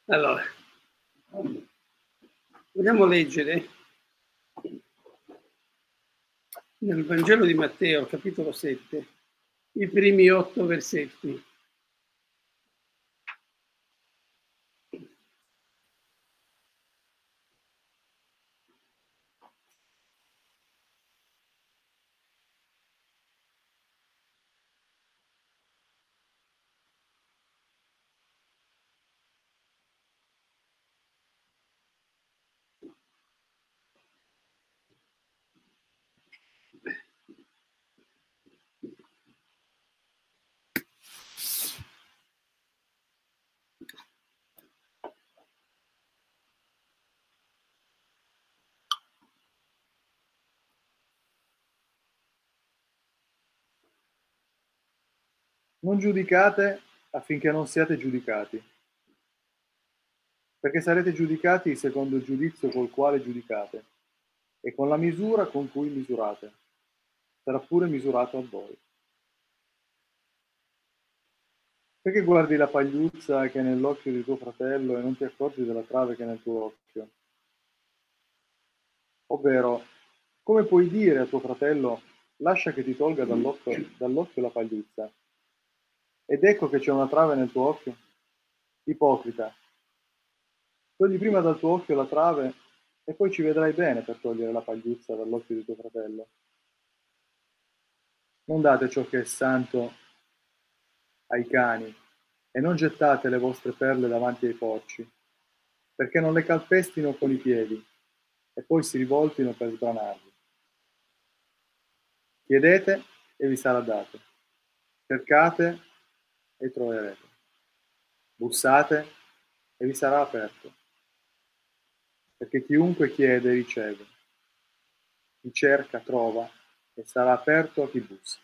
Allora, vogliamo leggere nel Vangelo di Matteo, capitolo 7, i primi 8 versetti. Non giudicate affinché non siate giudicati, perché sarete giudicati secondo il giudizio col quale giudicate, e con la misura con cui misurate, sarà pure misurato a voi. Perché guardi la pagliuzza che è nell'occhio di tuo fratello e non ti accorgi della trave che è nel tuo occhio? Ovvero, come puoi dire a tuo fratello, lascia che ti tolga dall'occhio la pagliuzza, ed ecco che c'è una trave nel tuo occhio? Ipocrita, togli prima dal tuo occhio la trave e poi ci vedrai bene per togliere la pagliuzza dall'occhio di tuo fratello. Non date ciò che è santo ai cani e non gettate le vostre perle davanti ai porci, perché non le calpestino con i piedi e poi si rivoltino per sbranarvi. Chiedete e vi sarà dato, cercate e troverete, bussate e vi sarà aperto, perché chiunque chiede riceve, chi cerca trova e sarà aperto a chi bussa.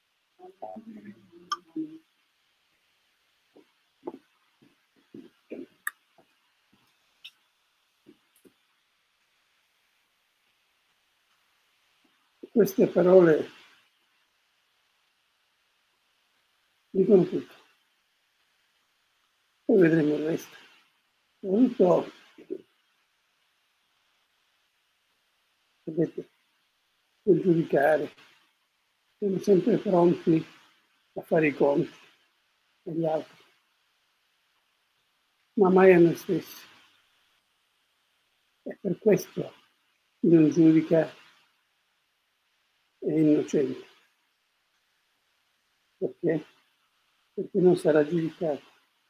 Queste parole dicono tutto, poi vedremo il resto. Soprattutto, vedete, per giudicare, siamo sempre pronti a fare i conti agli altri, ma mai a noi stessi. E per questo chi non giudica è innocente. Perché? Perché non sarà giudicato.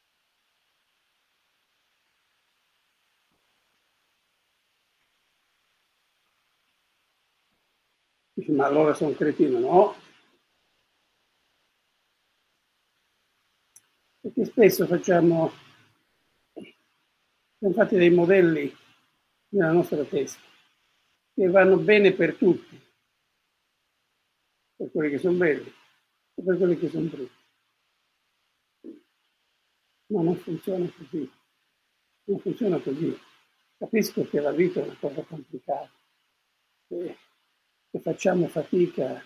Dice, ma allora sono cretino? No, perché spesso siamo fatti dei modelli nella nostra testa che vanno bene per tutti, per quelli che sono belli e per quelli che sono brutti. Ma non funziona così, non funziona così. Capisco che la vita è una cosa complicata, che facciamo fatica.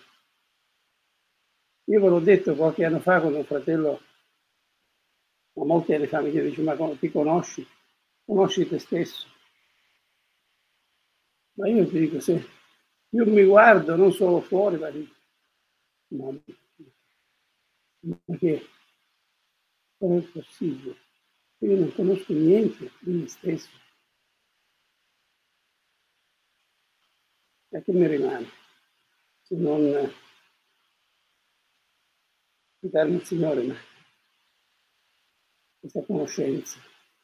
Io ve l'ho detto qualche anno fa con un fratello, ma molti anni fa mi dice, ma ti conosci? Conosci te stesso? Ma io ti dico, se io mi guardo non solo fuori, ma dico, ma che come è possibile? Io non conosco niente di me stesso. E che mi rimane? Se non darmi il Signore, ma questa conoscenza.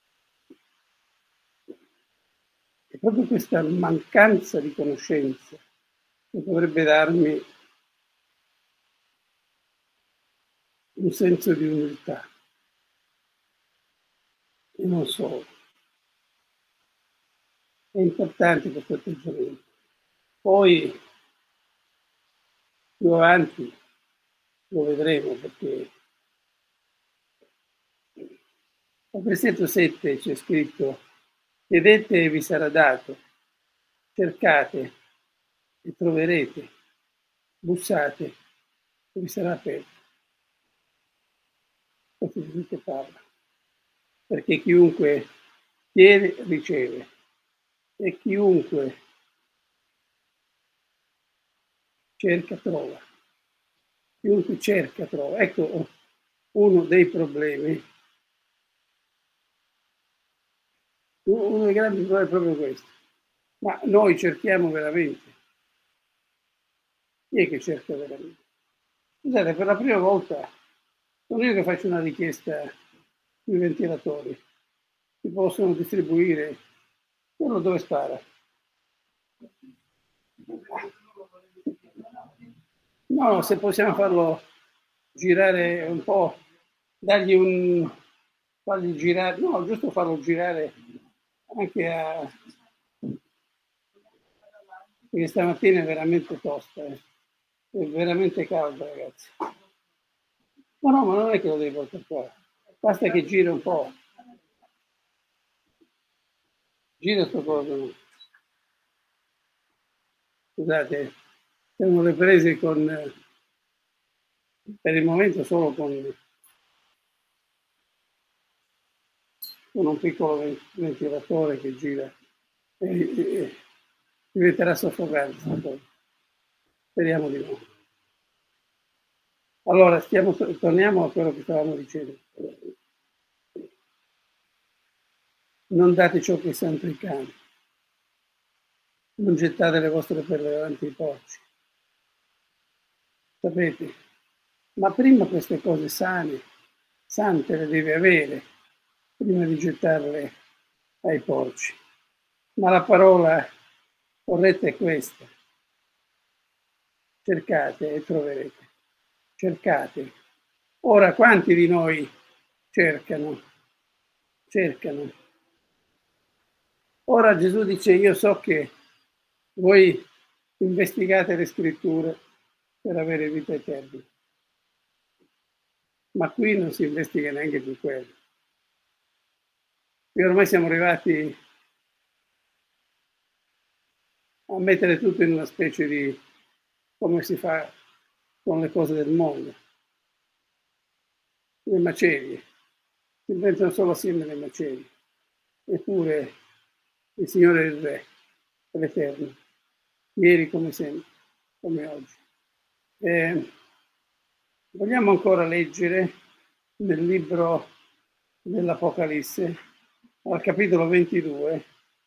È proprio questa mancanza di conoscenza che dovrebbe darmi un senso di umiltà. E non solo. È importante questo atteggiamento. Poi più avanti lo vedremo perché al versetto 7 c'è scritto chiedete e vi sarà dato, cercate e troverete, bussate e vi sarà aperto. Questo di che parla. Perché chiunque chiede, riceve, e chiunque cerca, trova. Chiunque cerca, trova. Ecco uno dei problemi. Uno dei grandi problemi è proprio questo. Ma noi cerchiamo veramente. Chi è che cerca veramente? Scusate, per la prima volta sono io che faccio una richiesta sui ventilatori. Si possono distribuire uno dove spara. No, se possiamo farlo girare un po', fargli girare, no, giusto farlo girare anche a... perché stamattina è veramente tosta, è veramente caldo, ragazzi. No, ma non è che lo devi portare qua, basta che gira un po'. Gira sto coso. Scusate, siamo le prese con, per il momento solo con un piccolo ventilatore che gira e diventerà soffocante. Speriamo di no. Allora, torniamo a quello che stavamo dicendo. Non date ciò che è santo ai cani. Non gettate le vostre perle davanti ai porci. Sapete? Ma prima queste cose sante le devi avere, prima di gettarle ai porci. Ma la parola corretta è questa. Cercate e troverete. Cercate. Ora, quanti di noi cercano? Cercano. Ora Gesù dice, io so che voi investigate le scritture per avere vita eterna, ma qui non si investiga neanche più quello. E ormai siamo arrivati a mettere tutto in una specie di come si fa con le cose del mondo, le macerie, si inventano solo assieme le macerie, eppure il Signore è il Re, è l'Eterno, ieri come sempre, come oggi. Vogliamo ancora leggere nel libro dell'Apocalisse, al capitolo 22,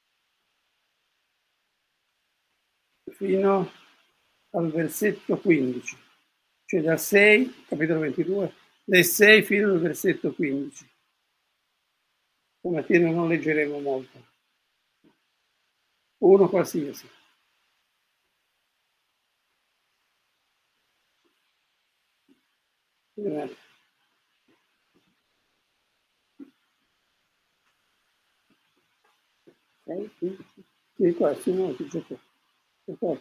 fino al versetto 15, cioè dal 6, capitolo 22, dal 6 fino al versetto 15. Stamattina non leggeremo molto. Uno qualsiasi. Grazie. Sì, qua, sì, no, c'è qua.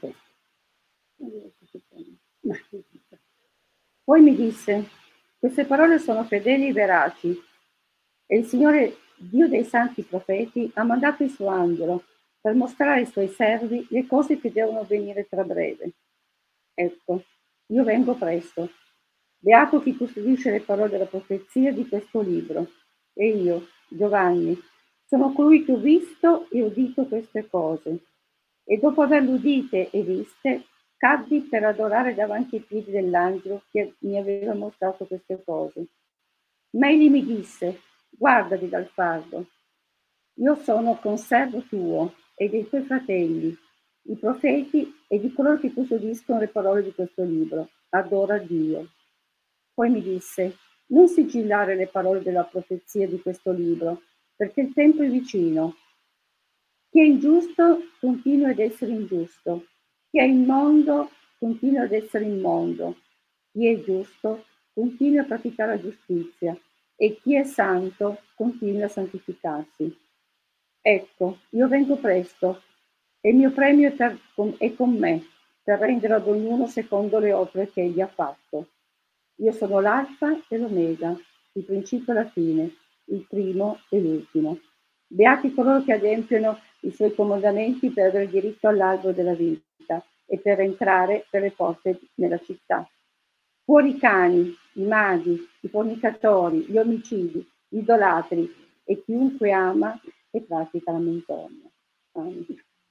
Poi mi disse, queste parole sono fedeli e veraci, e il Signore, Dio dei santi profeti, ha mandato il suo angelo per mostrare ai suoi servi le cose che devono avvenire tra breve. Ecco, io vengo presto. Beato chi custodisce le parole della profezia di questo libro. E io, Giovanni, sono colui che ho visto e udito queste cose. E dopo averle udite e viste, caddi per adorare davanti ai piedi dell'angelo che mi aveva mostrato queste cose. Ma egli mi disse, guardati dal fardo. Io sono conservo tuo e dei tuoi fratelli, i profeti e di coloro che custodiscono le parole di questo libro. Adora Dio. Poi mi disse, non sigillare le parole della profezia di questo libro, perché il tempo è vicino. Chi è ingiusto continua ad essere ingiusto, chi è immondo continua ad essere immondo, chi è giusto continua a praticare la giustizia e chi è santo continua a santificarsi. Ecco, io vengo presto e il mio premio è con me per rendere ad ognuno secondo le opere che egli ha fatto. Io sono l'alfa e l'omega, il principio e la fine, il primo e l'ultimo. Beati coloro che adempiono i suoi comandamenti per avere diritto all'albero della vita e per entrare per le porte nella città. Fuori i cani, i maghi, i fornicatori, gli omicidi, gli idolatri e chiunque ama e pratica la menzogna. Amen.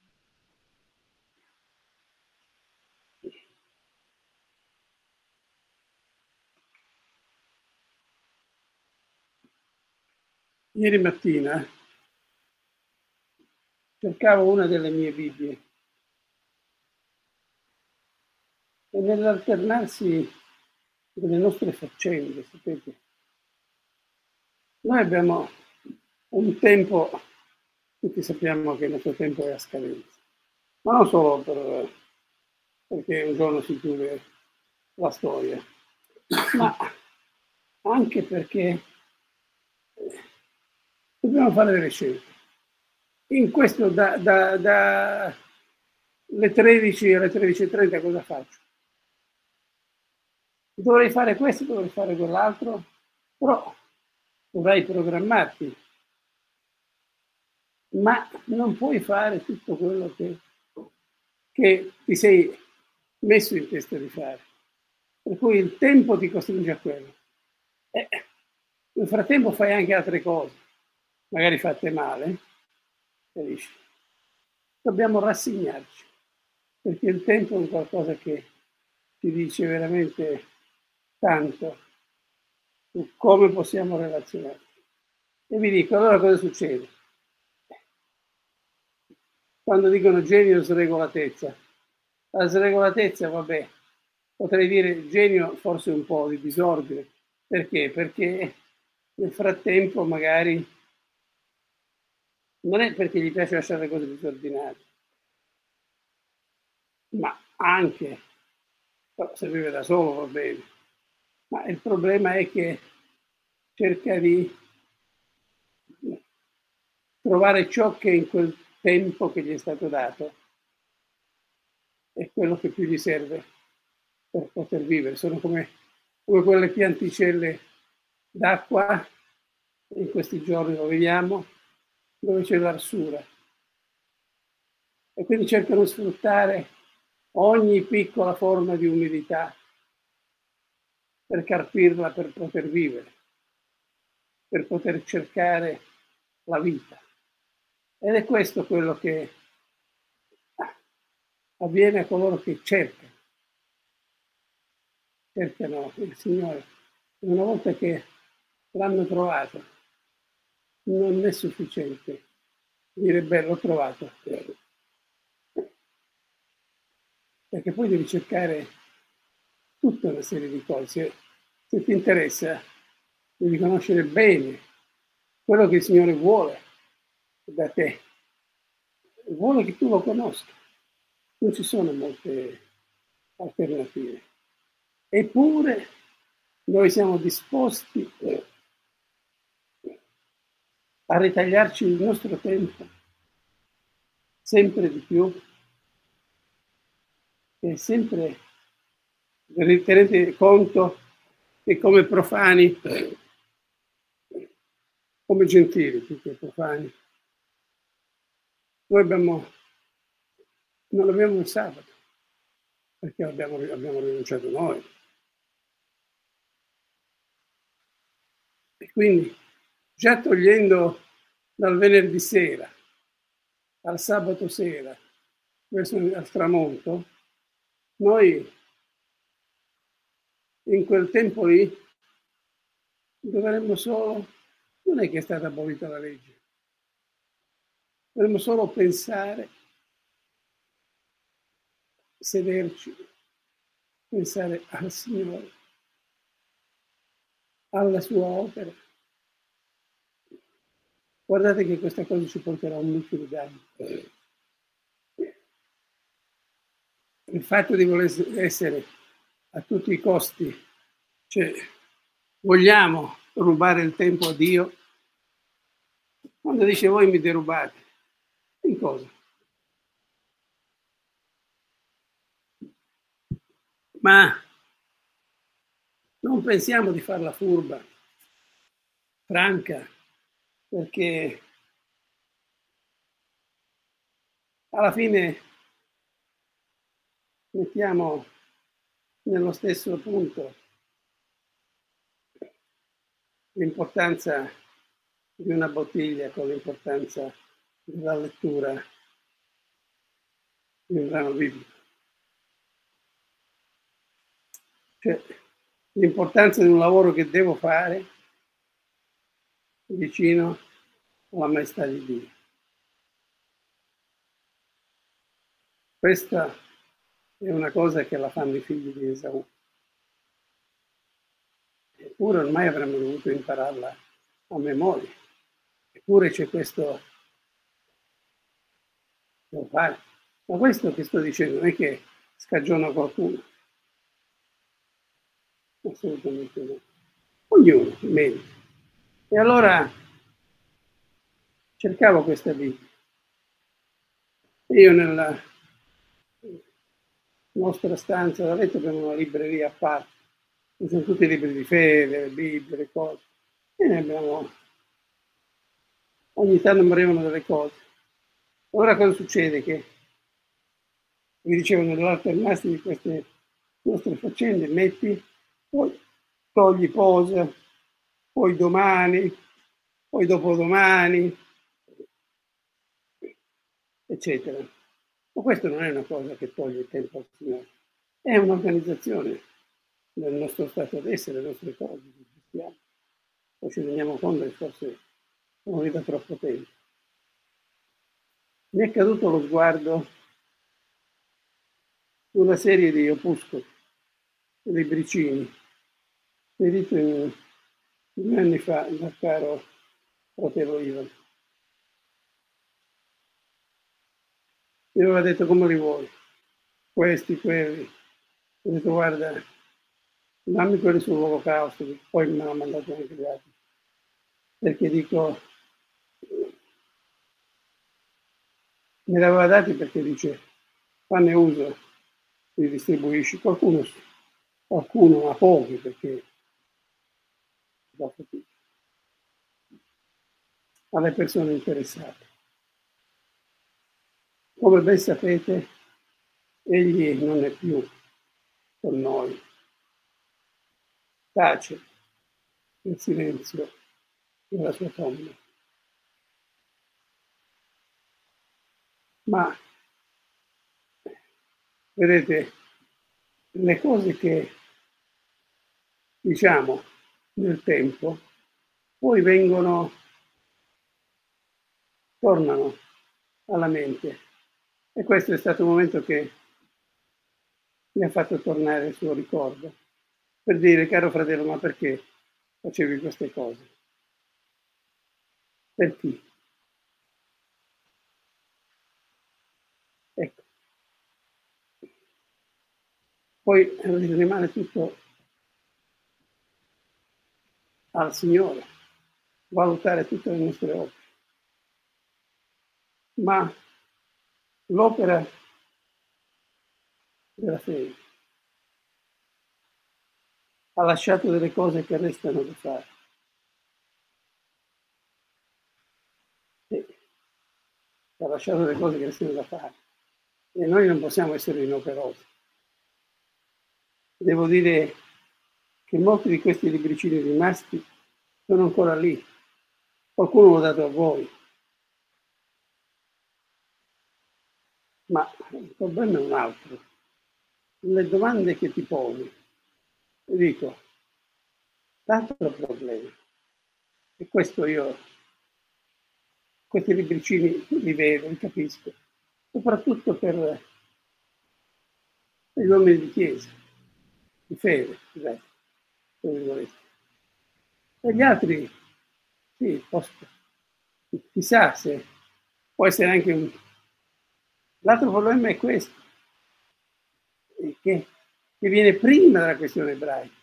Ieri mattina cercavo una delle mie Bibbie e nell'alternarsi delle nostre faccende, sapete, noi abbiamo un tempo, tutti sappiamo che il nostro tempo è a scadenza, ma non solo perché un giorno si chiude la storia, ma anche perché dobbiamo fare delle scelte. In questo dalle 13 alle 13:30 cosa faccio? Dovrei fare questo, dovrei fare quell'altro, però dovrai programmarti, ma non puoi fare tutto quello che ti sei messo in testa di fare. Per cui il tempo ti costringe a quello. Nel frattempo fai anche altre cose, magari fatte male, e dici, dobbiamo rassegnarci, perché il tempo è qualcosa che ti dice veramente tanto su come possiamo relazionarci. E vi dico, allora cosa succede? Quando dicono genio sregolatezza, la sregolatezza, vabbè, potrei dire genio forse un po' di disordine. Perché? Perché nel frattempo magari non è perché gli piace lasciare le cose disordinate, ma anche, se vive da solo va bene, ma il problema è che cerca di trovare ciò che in quel tempo che gli è stato dato è quello che più gli serve per poter vivere. Sono come quelle pianticelle d'acqua, in questi giorni lo vediamo, dove c'è l'arsura. E quindi cercano di sfruttare ogni piccola forma di umidità per carpirla, per poter vivere, per poter cercare la vita. Ed è questo quello che avviene a coloro che cercano il Signore. E una volta che l'hanno trovato, non è sufficiente dire bello, l'ho trovato, perché poi devi cercare tutta una serie di cose. Se ti interessa, devi conoscere bene quello che il Signore vuole da te, vuole che tu lo conosca. Non ci sono molte alternative. Eppure noi siamo disposti a ritagliarci il nostro tempo sempre di più e sempre tenete conto che come profani, come gentili più che profani, noi non abbiamo il sabato perché abbiamo rinunciato noi. E quindi già togliendo dal venerdì sera al sabato sera verso al tramonto, noi in quel tempo lì dovremmo solo, non è che è stata abolita la legge, dovremmo solo pensare, sederci, pensare al Signore, alla sua opera. Guardate che questa cosa ci porterà un mucchio di danni. Il fatto di voler essere a tutti i costi, cioè vogliamo rubare il tempo a Dio, quando dice voi mi derubate, in cosa? Ma non pensiamo di farla furba, franca, perché alla fine mettiamo nello stesso punto l'importanza di una bottiglia con l'importanza della lettura di un brano biblico. Cioè, l'importanza di un lavoro che devo fare vicino alla maestà di Dio. Questa è una cosa che la fanno i figli di Esaù. Eppure ormai avremmo dovuto impararla a memoria. Eppure c'è questo devo fare. Ma questo che sto dicendo non è che scagiona qualcuno. Assolutamente no. Ognuno merita. E allora cercavo questa Bibbia. Io nella nostra stanza da letto abbiamo una libreria a parte. Ci sono tutti i libri di fede, Bibbie, le cose. E ne abbiamo... Ogni tanto mi arrivano delle cose. Ora cosa succede? Che mi dicevano nell'alternarsi di queste nostre faccende, metti, poi togli posa, poi domani, poi dopodomani, eccetera. Ma questo non è una cosa che toglie il tempo al Signore, è un'organizzazione del nostro stato d'essere, delle nostre cose che gestiamo. Poi ci rendiamo conto che forse siamo lì da troppo tempo. Mi è caduto lo sguardo su una serie di opuscoli, libricini, scritto 2 anni fa dal caro fratello Ivan. Mi aveva detto come li vuoi, questi, quelli. Ho detto guarda, dammi quelli sull'olocausto, poi me l'ha mandato anche gli altri. Perché dico, me li aveva dati perché dice, fanne uso, li distribuisci. Qualcuno, ma pochi, perché da fatica. Alle persone interessate. Come ben sapete, egli non è più con noi. Tace nel silenzio della sua tomba. Ma, vedete, le cose che diciamo nel tempo, poi tornano alla mente. E questo è stato un momento che mi ha fatto tornare il suo ricordo, per dire, caro fratello, ma perché facevi queste cose? Per chi? Ecco. Poi rimane tutto al Signore, valutare tutte le nostre opere. Ma l'opera della fede ha lasciato delle cose che restano da fare. E ha lasciato delle cose che restano da fare. E noi non possiamo essere inoperosi. Devo dire che molti di questi libricini rimasti sono ancora lì. Qualcuno l'ha dato a voi. Ma il problema è un altro. Le domande che ti poni. E dico, l'altro problema. E questo questi libricini li vedo, li capisco. Soprattutto per gli uomini di chiesa, di fede, e gli altri, sì, chissà se può essere anche un... L'altro problema è questo, che viene prima della questione ebraica,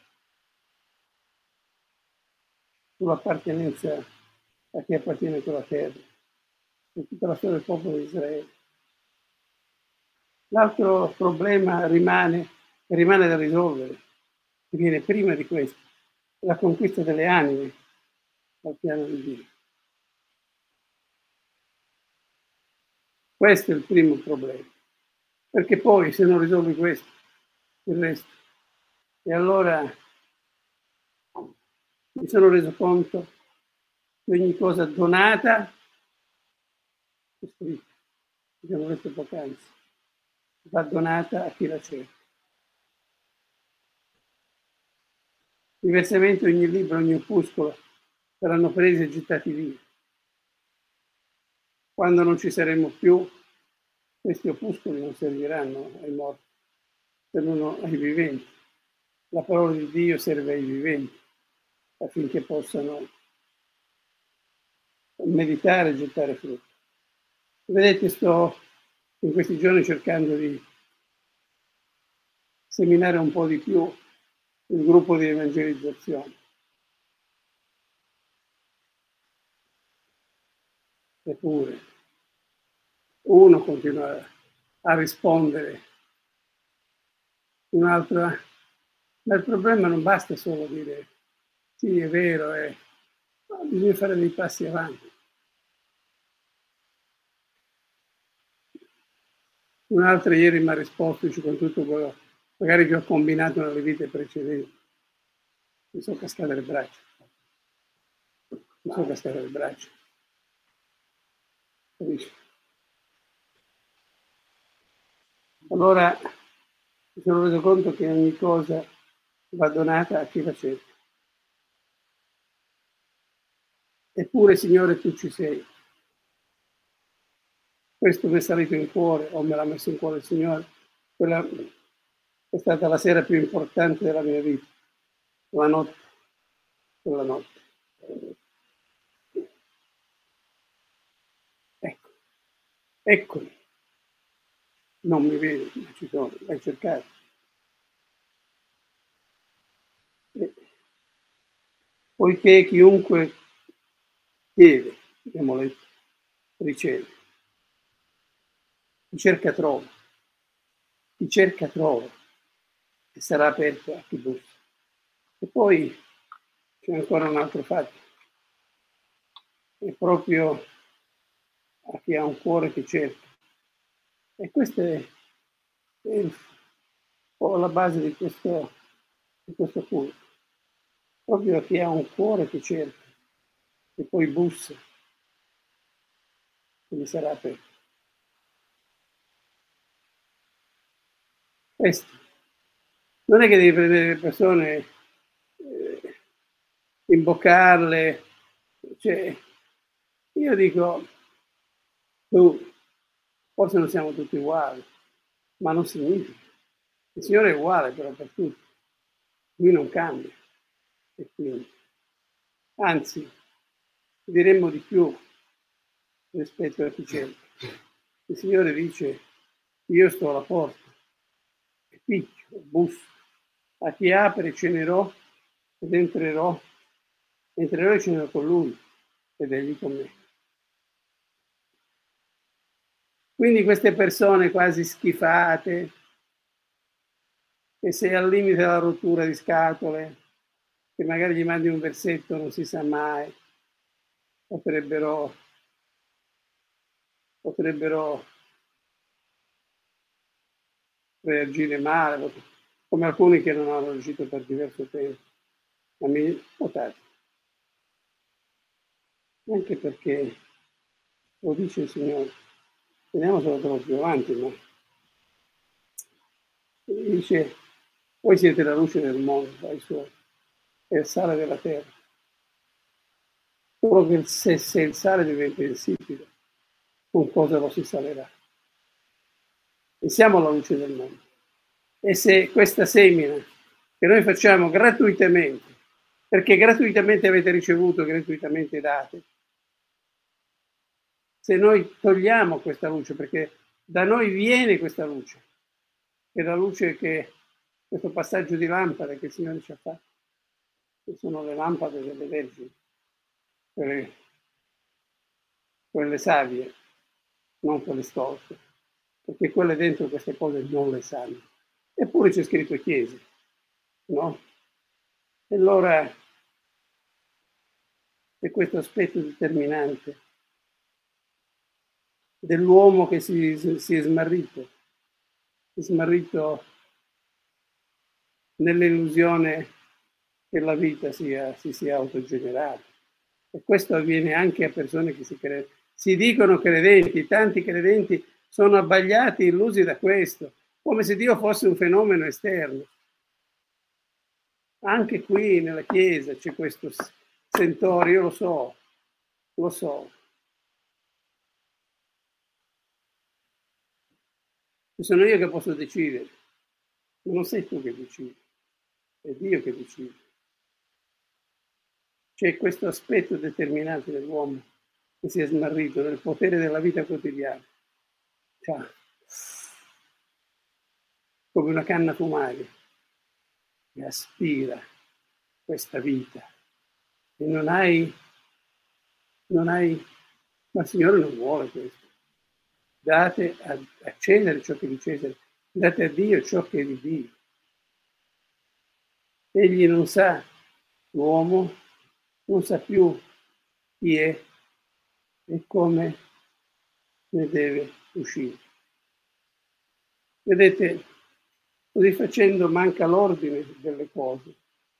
sull'appartenenza a chi appartiene a quella terra, su tutta la storia del popolo di Israele. L'altro problema rimane da risolvere, che viene prima di questo, la conquista delle anime dal piano di Dio. Questo è il primo problema, perché poi se non risolvi questo, il resto. E allora mi sono reso conto che ogni cosa donata, è scritto, abbiamo letto poc'anzi, va donata a chi la cerca. Diversamente ogni libro, ogni opuscolo saranno presi e gettati via. Quando non ci saremo più, questi opuscoli non serviranno ai morti, servono ai viventi. La parola di Dio serve ai viventi affinché possano meditare e gettare frutto. Vedete, sto in questi giorni cercando di seminare un po' di più il gruppo di evangelizzazione. Eppure, uno continua a rispondere, un altro, ma il problema non basta solo dire sì, è vero, ma bisogna fare dei passi avanti. Un'altra ieri mi ha risposto, dice, con tutto quello magari che ho combinato nelle vite precedenti. Mi sono cascate le braccia. Capisci? Allora mi sono reso conto che ogni cosa va donata a chi la cerca. Eppure, Signore, tu ci sei. Questo mi è salito in cuore, o me l'ha messo in cuore il Signore. Quella è stata la sera più importante della mia vita, la notte, quella notte. Ecco, eccoli. Non mi vedi, ma ci sono, l'hai cercato. Poiché chiunque chiede, abbiamo letto, riceve. Chi cerca trova. Chi cerca trova e sarà aperto a chi bussa. E poi c'è ancora un altro fatto. È proprio a chi ha un cuore che cerca. E questa è un po' la base di questo punto. Proprio a chi ha un cuore che cerca e poi bussa, che gli sarà aperto. Questo. Non è che devi prendere le persone, imboccarle, cioè, io dico, tu, forse non siamo tutti uguali, ma non significa. Il Signore è uguale però per tutti, Lui non cambia. E quindi, anzi, diremmo di più rispetto a chi cerca. Il Signore dice, io sto alla porta, e picchio, busso, a chi apre cenerò ed entrerò e cenerò con Lui ed egli con me. Quindi queste persone quasi schifate, che sei al limite della rottura di scatole, che magari gli mandi un versetto, non si sa mai, potrebbero reagire male, come alcuni che non hanno reagito per diverso tempo, ma mi notate. Anche perché lo dice il Signore, teniamo solo troppo più avanti, ma dice, voi siete la luce del mondo, ai suoi, è il sale della terra. Solo che se il sale diventa insipido, con cosa lo si salerà? E siamo la luce del mondo. E se questa semina che noi facciamo gratuitamente, perché gratuitamente avete ricevuto, gratuitamente date, se noi togliamo questa luce, perché da noi viene questa luce, è la luce che questo passaggio di lampade che il Signore ci ha fatto, che sono le lampade delle vergini, quelle savie, non quelle storte, perché quelle dentro queste cose non le sanno. Eppure c'è scritto chiese, no? E allora è questo aspetto determinante dell'uomo che si è smarrito nell'illusione che la vita si sia autogenerata. E questo avviene anche a persone che si dicono credenti. Tanti credenti sono abbagliati, illusi da questo, come se Dio fosse un fenomeno esterno. Anche qui nella Chiesa c'è questo sentore, io lo so. Sono io che posso decidere, ma non sei tu che decidi, è Dio che decide. C'è questo aspetto determinante dell'uomo che si è smarrito nel potere della vita quotidiana, cioè, come una canna fumaria che aspira questa vita e non hai, ma il Signore non vuole questo. Date a Cesare ciò che è di Cesare, date a Dio ciò che è di Dio. Egli non sa, l'uomo non sa più chi è e come ne deve uscire. Vedete, così facendo manca l'ordine delle cose.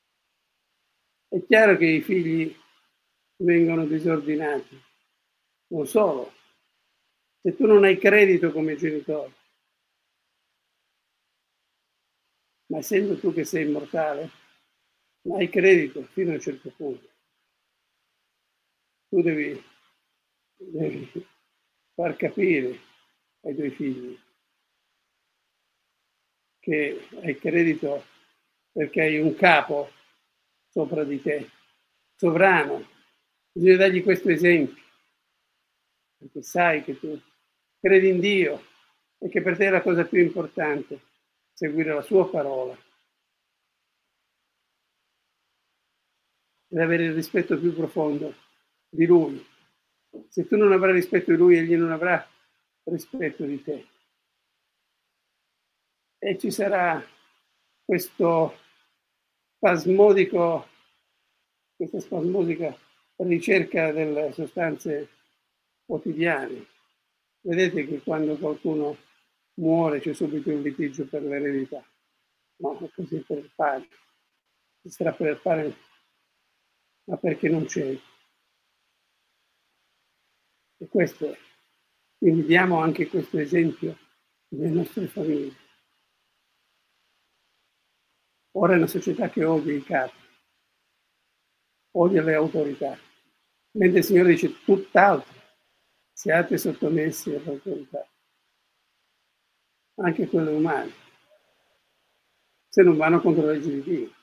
È chiaro che i figli vengono disordinati, non solo. Se tu non hai credito come genitore, ma essendo tu che sei immortale, non hai credito fino a un certo punto. Tu devi far capire ai tuoi figli che hai credito perché hai un capo sopra di te, sovrano. Bisogna dargli questo esempio, perché sai che tu credi in Dio e che per te è la cosa più importante, seguire la sua parola ed avere il rispetto più profondo di Lui. Se tu non avrai rispetto di Lui, Egli non avrà rispetto di te. E ci sarà questa spasmodica ricerca delle sostanze quotidiane. Vedete che quando qualcuno muore c'è subito un litigio per l'eredità, no, così per il padre, si starà per il padre, ma perché non c'è. E questo è. Quindi diamo anche questo esempio nelle nostre famiglie. Ora è una società che odia i capi, odia le autorità, mentre il Signore dice tutt'altro, siate sottomessi all'autorità, anche quelle umane, se non vanno contro la legge di Dio.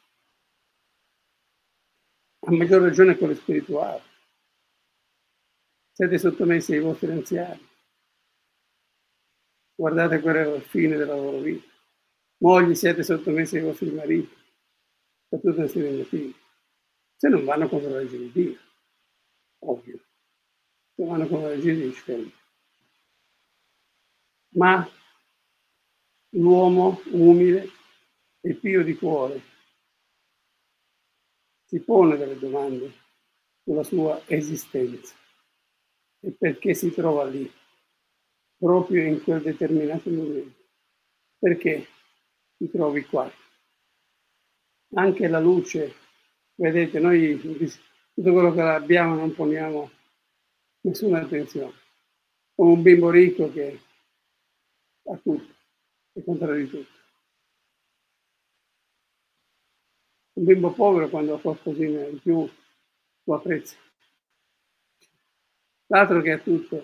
A maggior ragione quelle spirituali. Siete sottomessi ai vostri anziani. Guardate qual è la fine della loro vita. Mogli, siete sottomessi ai vostri mariti, per tutta una serie di motivi. Se non vanno contro la legge di Dio, ovvio. Se vanno contro la legge di Dio, fermi. Ma l'uomo umile e pio di cuore si pone delle domande sulla sua esistenza e perché si trova lì, proprio in quel determinato momento. Perché ti trovi qua? Anche la luce, vedete, noi tutto quello che abbiamo non poniamo nessuna attenzione, come un bimbo ricco che ha tutto, è contrario di tutto. Un bimbo povero quando ha qualcosina in più lo apprezza. L'altro che ha tutto,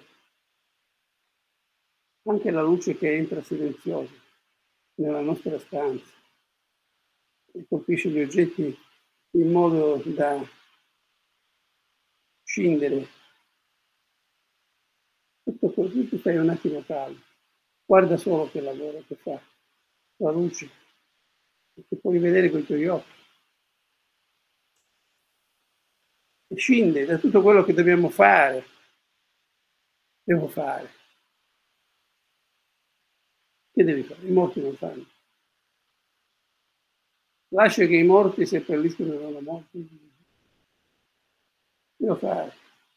anche la luce che entra silenziosa nella nostra stanza e colpisce gli oggetti in modo da scindere. Tutto così tu stai un attimo calmo. Guarda solo che lavoro che fa la luce, che puoi vedere con i tuoi occhi. E scinde da tutto quello che dobbiamo fare. Devo fare. Che devi fare? I morti non fanno. Lascia che i morti seppelliscono i loro morti. Devo fare.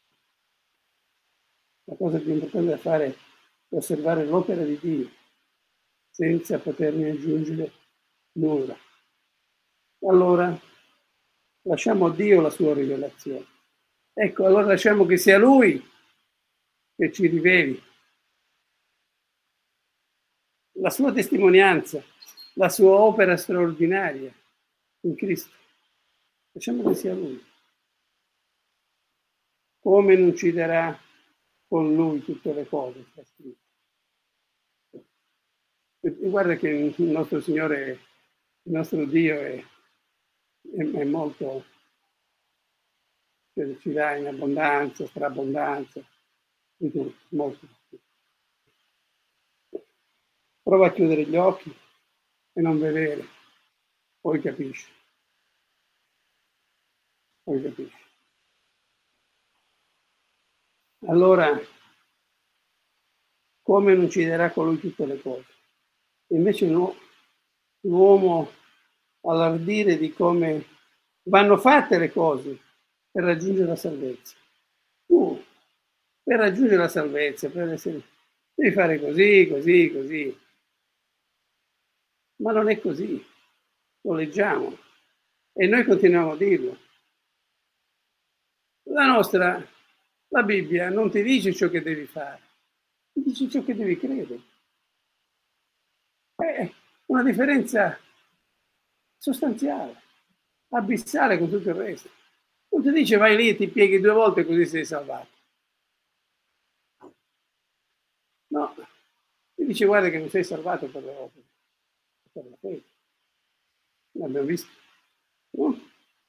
La cosa più importante da fare è osservare l'opera di Dio, senza poterne aggiungere nulla. Allora, lasciamo a Dio la sua rivelazione. Ecco, allora lasciamo che sia Lui che ci riveli la sua testimonianza, la sua opera straordinaria in Cristo. Lasciamo che sia Lui. Come non ci darà con Lui tutte le cose, sta scritto. E guarda che il nostro Signore, il nostro Dio è molto, cioè, ci dà in abbondanza, straabbondanza, di tutto, molto. Prova a chiudere gli occhi e non vedere, poi capisci. Poi capisci. Allora, come non ci darà con Lui tutte le cose? Invece no, l'uomo ha l'ardire di come vanno fatte le cose per raggiungere la salvezza. Tu, per raggiungere la salvezza, per essere, devi fare così, così, così. Ma non è così, lo leggiamo e noi continuiamo a dirlo. La Bibbia non ti dice ciò che devi fare, ti dice ciò che devi credere. È una differenza sostanziale, abissale con tutto il resto. Non ti dice vai lì e ti pieghi 2 volte così sei salvato. No, ti dice guarda che non sei salvato per le opere, per la fede. L'abbiamo visto. No?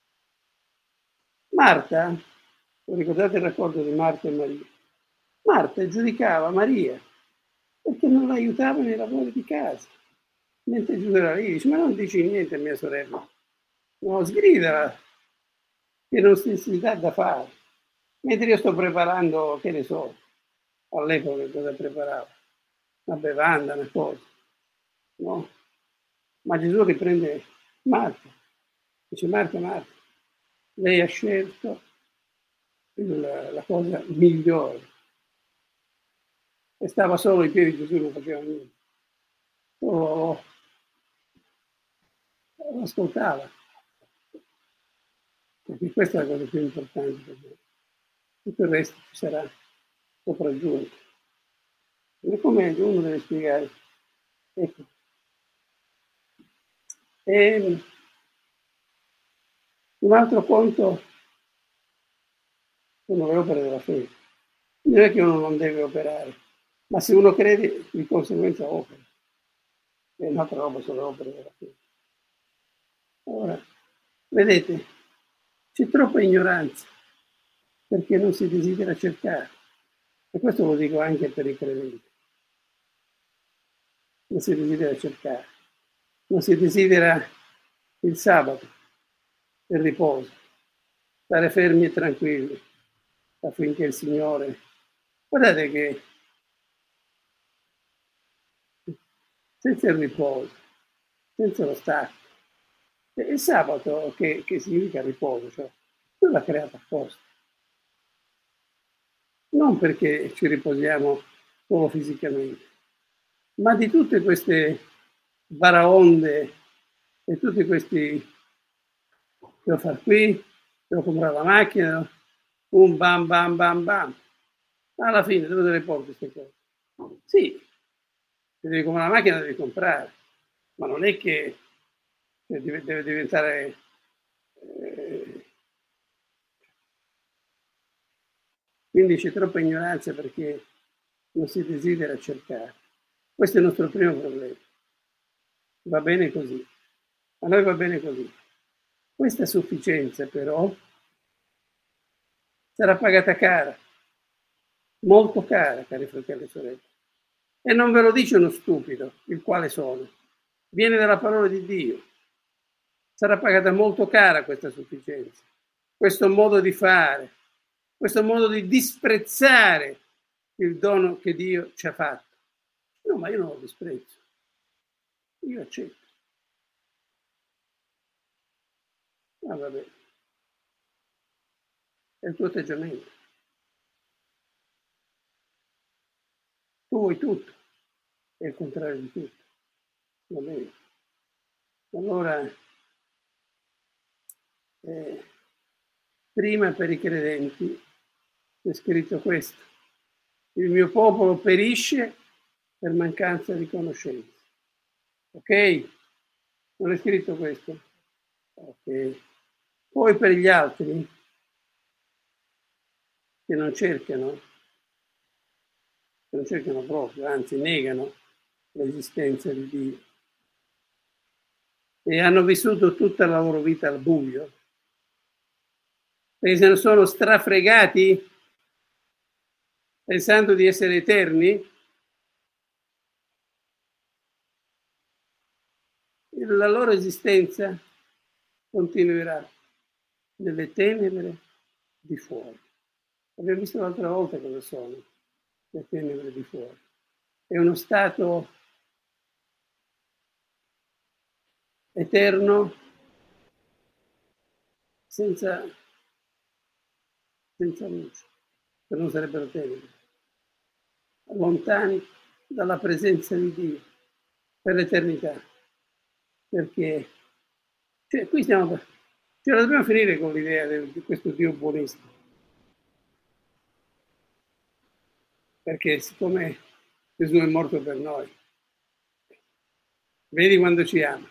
Marta, ricordate il racconto di Marta e Maria? Marta giudicava Maria perché non la aiutava nei lavori di casa. Mentre Giuda era lì, dice, ma non dici niente a mia sorella. No, sgridala, che non si dà da fare. Mentre io sto preparando, che ne so, all'epoca cosa preparavo? Una bevanda, una cosa. No? Ma Gesù riprende Marta. Dice, Marta, lei ha scelto la cosa migliore. E stava solo ai piedi di Gesù, non faceva niente. Solo lo ascoltava. Perché questa è la cosa più importante per me. Tutto il resto ci sarà sopraggiunto. E come uno deve spiegare? Ecco. E un altro conto sono le opere della fede. Non è che uno non deve operare, ma se uno crede, di conseguenza opera. E un'altra roba sono le opere della fede. Ora, vedete, c'è troppa ignoranza perché non si desidera cercare. E questo lo dico anche per i credenti. Non si desidera cercare, non si desidera il sabato, il riposo, stare fermi e tranquilli affinché il Signore... Guardate che senza il riposo, senza lo stacco, il sabato che significa riposo, cioè Dio l'ha creato apposta. Non perché ci riposiamo solo fisicamente, ma di tutte queste baraonde e tutti questi devo far qui, devo comprare la macchina, un bam bam bam bam. Alla fine dove te le porti queste cose? Sì, se devi comprare la macchina devi comprare, ma non è che deve diventare quindi c'è troppa ignoranza perché non si desidera cercare. Questo è il nostro primo problema. Va bene così. A noi va bene così. Questa sufficienza però sarà pagata cara, molto cara, cari fratelli e sorelle. E non ve lo dice uno stupido, il quale sono. Viene dalla parola di Dio. Sarà pagata molto cara questa sufficienza, questo modo di fare, questo modo di disprezzare il dono che Dio ci ha fatto. No, ma io non lo disprezzo, io accetto. Ah, vabbè, è il tuo atteggiamento. Tu vuoi tutto, è il contrario di tutto. Va bene. Allora, prima per i credenti è scritto questo: il mio popolo perisce per mancanza di conoscenza. Ok? Non è scritto questo? Ok. Poi per gli altri che non cercano proprio, anzi negano l'esistenza di Dio e hanno vissuto tutta la loro vita al buio, perché se ne sono strafregati pensando di essere eterni, la loro esistenza continuerà nelle tenebre di fuori. Abbiamo visto l'altra volta cosa sono le tenebre di fuori. È uno stato eterno senza luce, che non sarebbero tenebre, lontani dalla presenza di Dio per l'eternità. Perché qui ce la dobbiamo finire con l'idea di questo Dio buonista. Perché siccome Gesù è morto per noi, vedi quando ci ama,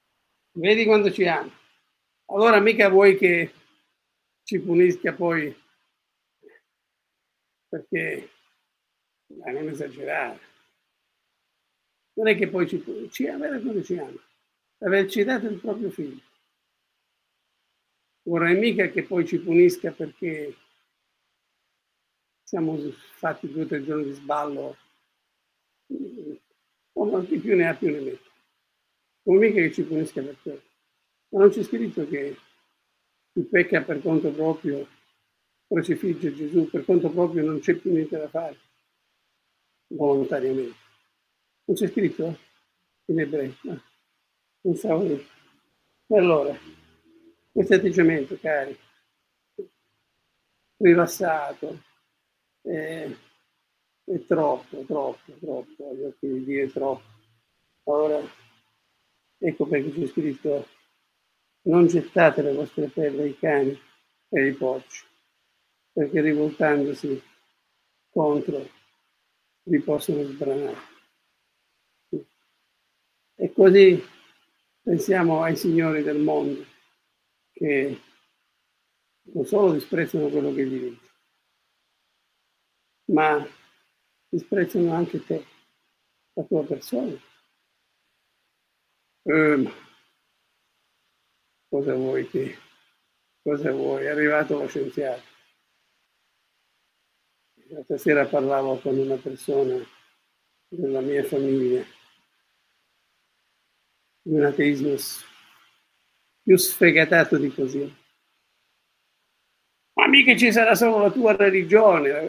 allora mica vuoi che ci punisca poi, perché non esagerare, non è che poi ci ama, quando ci ama, averci dato il proprio figlio, vorrei mica che poi ci punisca perché siamo fatti 2 o 3 giorni di sballo, o chi più ne ha più ne mette. Non mica che ci punisca per quello. Ma non c'è scritto che chi pecca per conto proprio crocifigge Gesù, per conto proprio non c'è più niente da fare, volontariamente. Non c'è scritto in ebrei? No. Pensavo di... E allora, questo atteggiamento, cari, rilassato, è troppo, agli occhi di Dio è troppo. Allora, ecco perché c'è scritto: non gettate le vostre perle ai cani e ai porci, perché rivoltandosi contro vi possono sbranare. E così pensiamo ai signori del mondo che non solo disprezzano quello che gli dice, ma disprezzano anche te, la tua persona. Cosa vuoi? È arrivato lo scienziato. L'altra sera parlavo con una persona della mia famiglia di un ateismo più sfegatato di così. Ma mica ci sarà solo la tua religione.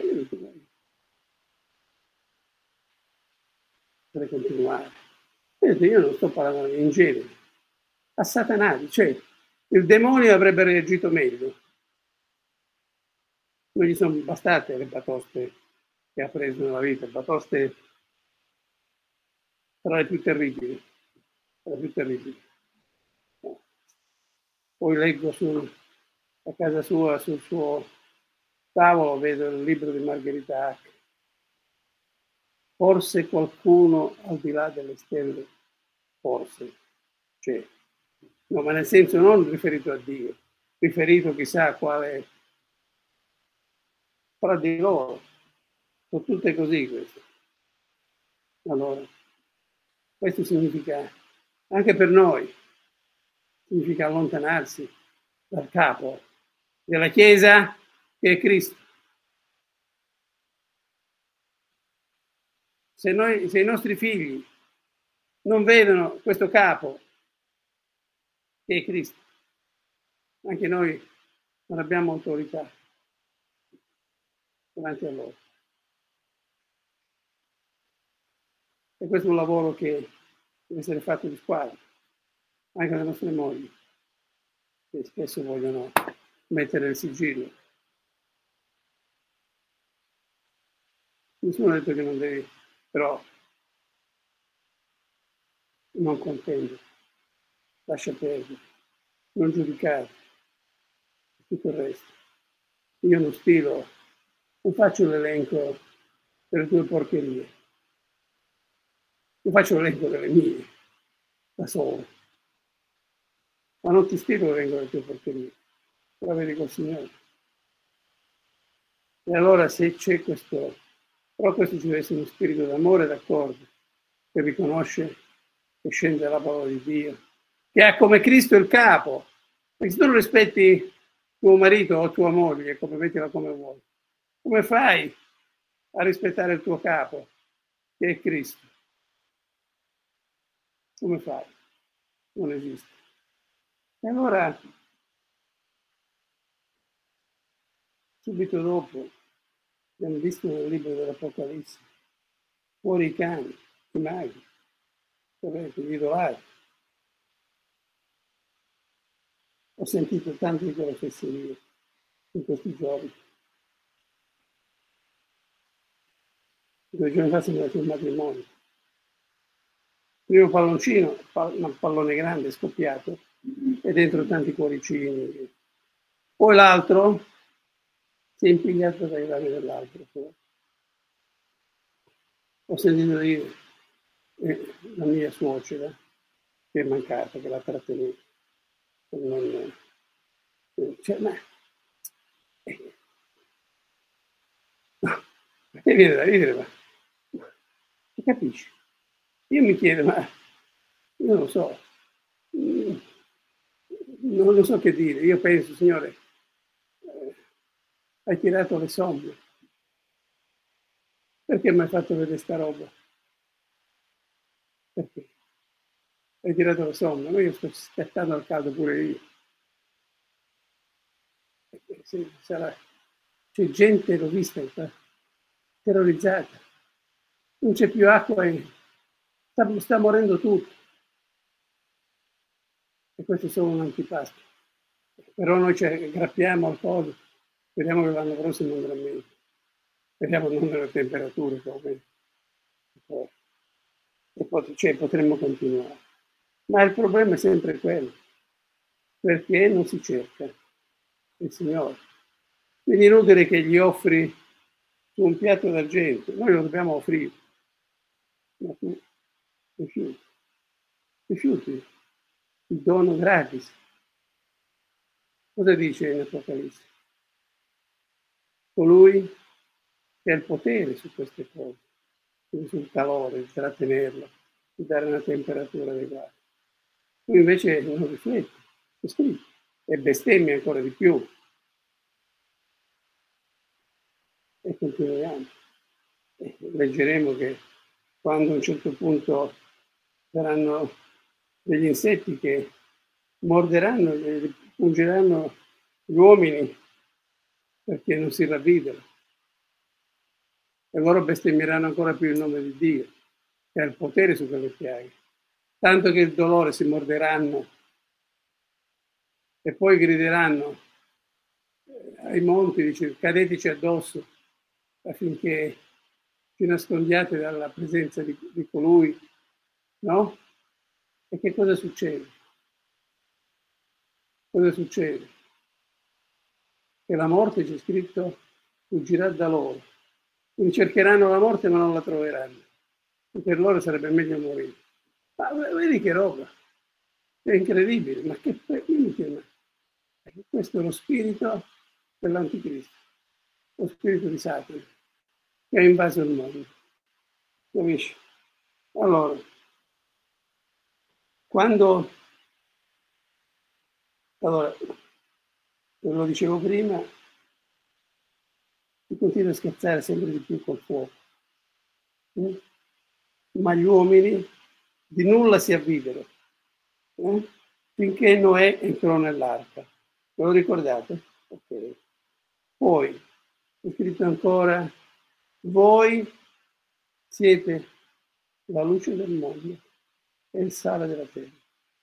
Potrei continuare. Io non sto parlando in genere, a satanati, cioè il demonio avrebbe reagito meglio. Non gli sono bastate le batoste che ha preso nella vita, batoste tra le più terribili. Poi leggo a casa sua, sul suo tavolo, vedo il libro di Margherita Hack. Forse qualcuno al di là delle stelle, forse c'è. No, ma nel senso non riferito a Dio, riferito chissà a quale fra di loro. Sono tutte così queste. Allora, questo significa, anche per noi, significa allontanarsi dal capo della Chiesa che è Cristo. Se i nostri figli non vedono questo capo che è Cristo, anche noi non abbiamo autorità davanti a loro. E questo è un lavoro che deve essere fatto di squadra, anche le nostre mogli, che spesso vogliono mettere il sigillo. Nessuno ha detto che non devi, però non contendere, lascia perdere, non giudicare, tutto il resto. io non stilo, non faccio l'elenco delle tue porcherie, io faccio l'elenco delle mie, da solo, ma non ti stilo l'elenco delle tue porcherie, la vedi col Signore. E allora se c'è questo, però questo ci deve essere uno spirito d'amore, d'accordo, che riconosce che scende la parola di Dio, che ha come Cristo il capo, perché se tu non rispetti tuo marito o tua moglie, come mettila come vuoi, come fai a rispettare il tuo capo, che è Cristo? Come fai? Non esiste. E allora, subito dopo, abbiamo visto nel libro dell'Apocalisse, fuori i cani, i maghi, gli idolati. Ho sentito tante di quelle fesserie in questi giorni. 2 giorni fa siamo andati al matrimonio. Primo palloncino, un pallone grande scoppiato e dentro tanti cuoricini. Poi l'altro si è impigliato dai rami dell'altro. Ho sentito dire la mia suocera che è mancata, che l'ha trattenuta. Non, cioè, ma e viene da ridere, ma capisci? Io mi chiedo, ma io non so, non lo so che dire. Io penso, Signore, hai tirato le somme. Perché mi hai fatto vedere sta roba? Perché? Hai tirato le somme, ma io sto scattando al caldo pure io. C'è gente, l'ho vista, terrorizzata. Non c'è più acqua e sta morendo tutto. E questo è solo un antipasto. Però noi ci aggrappiamo al coso, speriamo che l'anno prossimo andrà meglio. Speriamo non nelle temperature come. E poi potremmo continuare. Ma il problema è sempre quello, perché non si cerca il Signore. Quindi è inutile che gli offri su un piatto d'argento, noi lo dobbiamo offrire, ma tu rifiuti il dono gratis. Cosa dice in Apocalisse? Colui che ha il potere su queste cose, sul calore, di trattenerlo, di dare una temperatura adeguata. Tu invece non rifletti, è scritto, e bestemmia ancora di più. E continuiamo. E leggeremo che quando a un certo punto saranno degli insetti che morderanno e pungeranno gli uomini perché non si ravvidono. E loro bestemmieranno ancora più il nome di Dio, che ha il potere su quelle piaghe. Tanto che il dolore si morderanno e poi grideranno ai monti, dice, cadeteci addosso affinché ci nascondiate dalla presenza di colui, no? E che cosa succede? Cosa succede? Che la morte, c'è scritto, fuggirà da loro. Quindi cercheranno la morte ma non la troveranno. E per loro sarebbe meglio morire. Ma vedi che roba! È incredibile, ma che questo è lo spirito dell'anticristo, lo spirito di Satana, che ha invaso il mondo. Capisci? Allora, lo dicevo prima, si continua a scherzare sempre di più col fuoco. Ma gli uomini di nulla si avvidero finché Noè entrò nell'arca. Ve lo ricordate? Ok. Poi è scritto ancora: voi siete la luce del mondo e il sale della terra.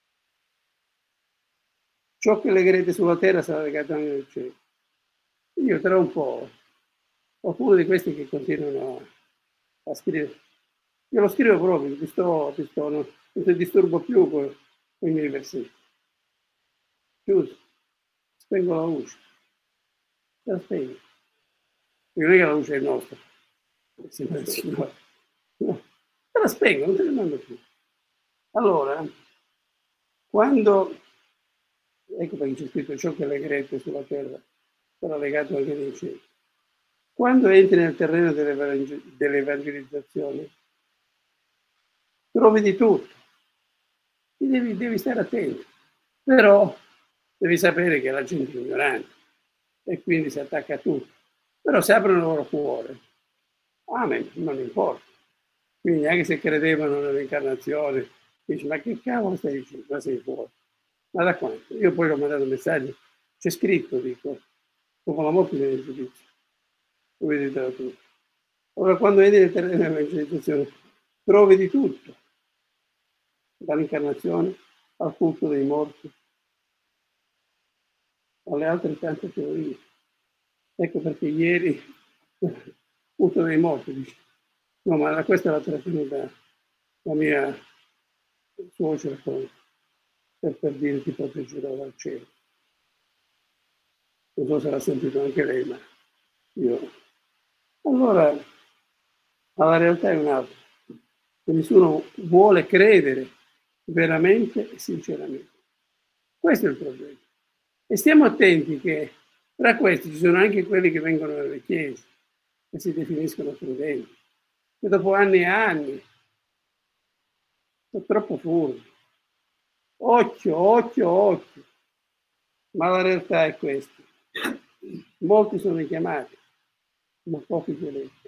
Ciò che legherete sulla terra sarà legato anche nel cielo. Io tra un po', qualcuno di questi che continuano a scrivere, io lo scrivo proprio, non ti disturbo più con i miei versetti. Chiuso, spengo la luce. te la spegne. Non è che la luce è nostra, è sempre il Signore. No, te la spengo, non te ne mando più. Allora, quando, ecco perché c'è scritto ciò che legherete sulla terra sarà legato anche nei cieli. Quando entri nel terreno dell'evangelizzazione, trovi di tutto, devi stare attento, però devi sapere che la gente è ignorante e quindi si attacca a tutto. Però se aprono il loro cuore, amen, non importa. Quindi anche se credevano nell'incarnazione, dici ma che cavolo stai dicendo? Ma sei fuori. Ma da quanto? Io poi ho mandato un messaggio, c'è scritto, dico, dopo la morte viene il giudizio. Voi vedete tutto. Ora quando vedi nel terreno dell'evangelizzazione, trovi di tutto, dall'incarnazione al culto dei morti, alle altre tante teorie. Ecco perché ieri, culto dei morti, dice, no, ma questa l'ha trattenuta la mia suocera per dire ti proteggerò dal cielo. Non so se l'ha sentito anche lei, ma io. Allora, la realtà è un'altra. Che nessuno vuole credere veramente e sinceramente. Questo è il problema. E stiamo attenti che tra questi ci sono anche quelli che vengono dalle chiese, che si definiscono credenti, che dopo anni e anni sono troppo furbi. Occhio, occhio, occhio. Ma la realtà è questa. Molti sono chiamati, ma pochi eletti.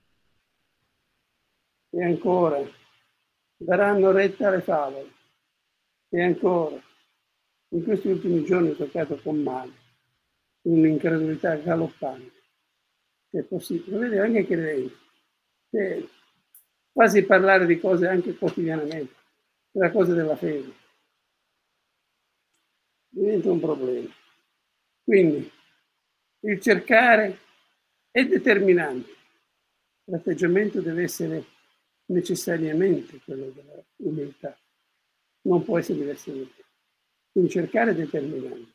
E ancora, daranno retta alle favole. E ancora, in questi ultimi giorni ho toccato con mano un'incredulità galoppante. Che è possibile, lo vede anche i credenti. Che quasi parlare di cose anche quotidianamente, della cosa della fede. Diventa un problema. Quindi il cercare è determinante. L'atteggiamento deve essere necessariamente quello dell'umiltà, non può essere diversamente. Quindi cercare è determinante,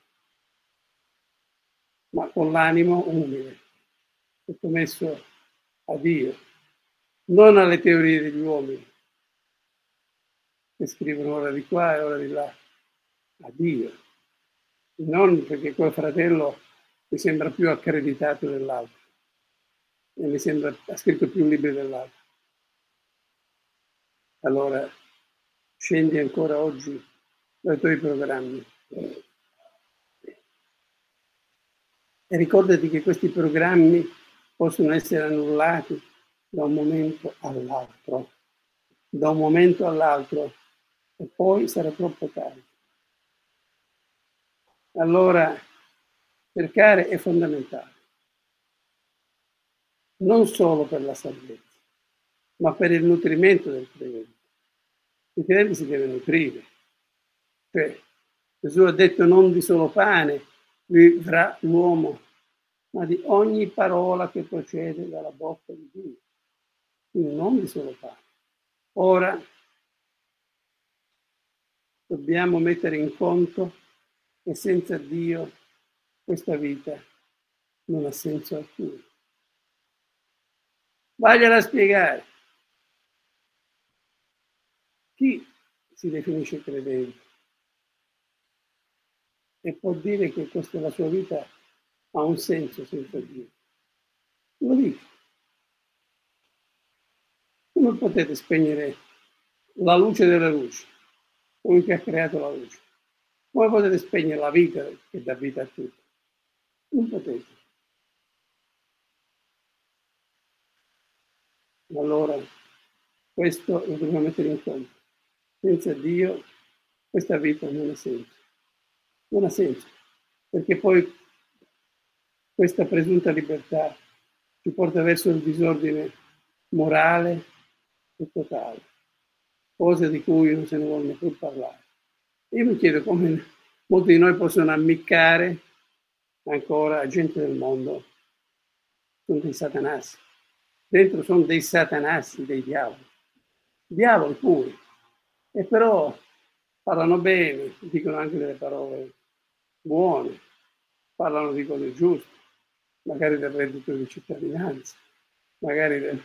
ma con l'animo umile, sottomesso a Dio, non alle teorie degli uomini che scrivono ora di qua e ora di là, a Dio. Non perché quel fratello mi sembra più accreditato dell'altro e mi sembra ha scritto più libri dell'altro. Allora scendi ancora oggi dai tuoi programmi e ricordati che questi programmi possono essere annullati da un momento all'altro, e poi sarà troppo tardi. Allora cercare è fondamentale, non solo per la salvezza, ma per il nutrimento del credente. Il credente si deve nutrire. Cioè, Gesù ha detto non di solo pane vivrà l'uomo, ma di ogni parola che procede dalla bocca di Dio. Quindi non di solo pane. Ora dobbiamo mettere in conto che senza Dio questa vita non ha senso alcuno. Vagliela a spiegare. Chi si definisce credente e può dire che questa la sua vita ha un senso senza Dio? Lo dico. Come potete spegnere la luce della luce? Colui che ha creato la luce. Come potete spegnere la vita che dà vita a tutto? Non potete. Allora, questo lo dobbiamo mettere in conto. Senza Dio questa vita non ha senso. Non ha senso, perché poi questa presunta libertà ci porta verso il disordine morale e totale, cose di cui non se ne vuole più parlare. Io mi chiedo come molti di noi possono ammiccare ancora a gente del mondo, sono dei satanassi. Dentro sono dei satanassi, dei diavoli puri, e però parlano bene, dicono anche delle parole buone, parlano di cose giuste, magari del reddito di cittadinanza, magari del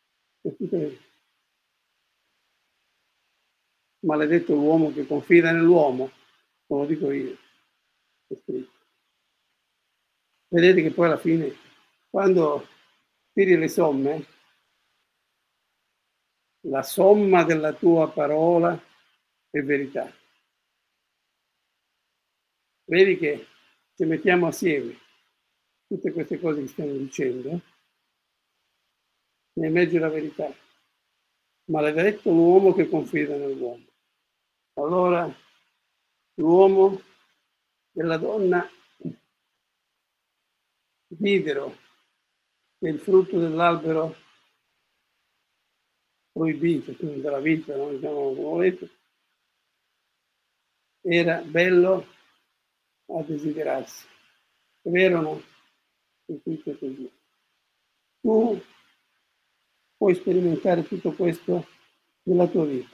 maledetto l'uomo che confida nell'uomo, non lo dico io, è scritto. Vedete che poi alla fine, quando tiri le somme, la somma della tua parola è verità. Vedi che se mettiamo assieme tutte queste cose che stiamo dicendo, ne emerge la verità. Maledetto l'uomo che confida nell'uomo. Allora l'uomo e la donna videro che il frutto dell'albero proibito, quindi della vita, no? Diciamo, come volete, era bello a desiderarsi. È vero o no? È tutto così. Tu puoi sperimentare tutto questo nella tua vita.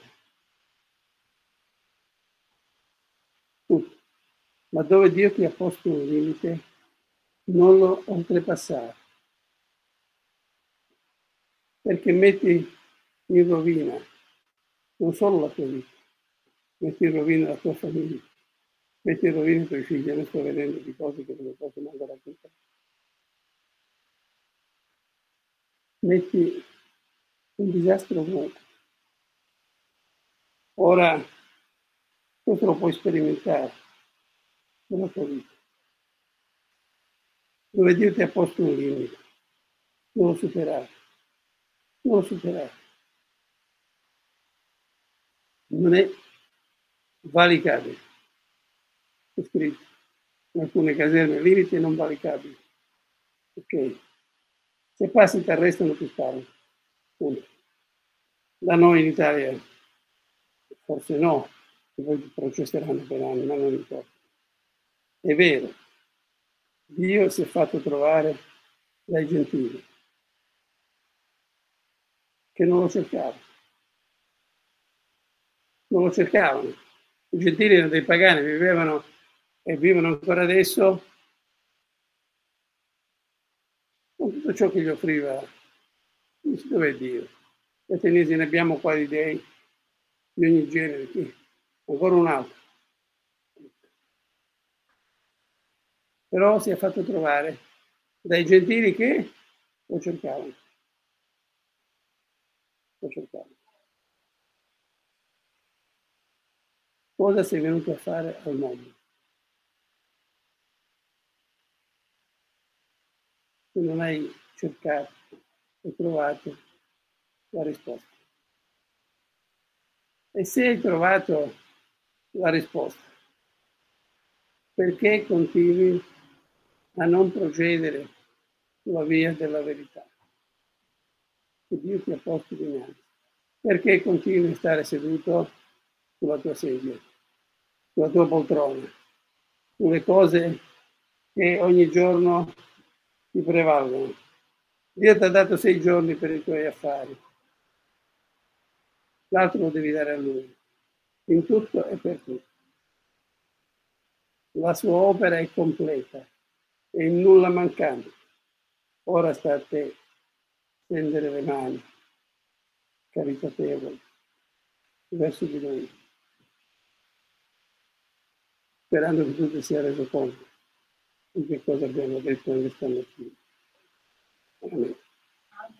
Tutto. Ma dove Dio ti ha posto un limite, non lo oltrepassare. Perché metti in rovina non solo la tua vita, metti in rovina la tua famiglia, metti in rovina i tuoi figli. Io sto vedendo di cose che non posso manco raccontare. Metti un disastro vuoto. Ora, questo lo puoi sperimentare nella tua vita. Dove Dio ti ha posto un limite, non lo superare. Non lo superare. Non è valicabile. È scritto. In alcune caserme limiti non valicabili. Ok. Se passi ti arrestano, ti sparano. Punto. Da noi in Italia forse no, che poi ti processeranno per anni, ma non importa. È vero, Dio si è fatto trovare dai gentili, che non lo cercavano. Non lo cercavano. I gentili erano dei pagani, vivevano e vivono ancora adesso con tutto ciò che gli offriva. Dov'è Dio? Gli ateniesi ne abbiamo qua di dei di ogni genere. Qui. Ancora un altro. Però si è fatto trovare dai gentili che lo cercavano. Lo cercavano. Cosa sei venuto a fare al mondo? Se non hai cercato e trovato la risposta. E se hai trovato la risposta, perché continui a non procedere sulla via della verità che Dio ti ha posto dinanzi? Perché continui a stare seduto sulla tua sedia, sulla tua poltrona, sulle cose che ogni giorno ti prevalgono? Dio ti ha dato 6 giorni per i tuoi affari, l'altro lo devi dare a Lui, in tutto e per tutto. La sua opera è completa e in nulla mancante. Ora sta a te stendere le mani caritatevoli verso di Lui, sperando che tu ti sia reso conto di che cosa abbiamo detto questa mattina. Amen.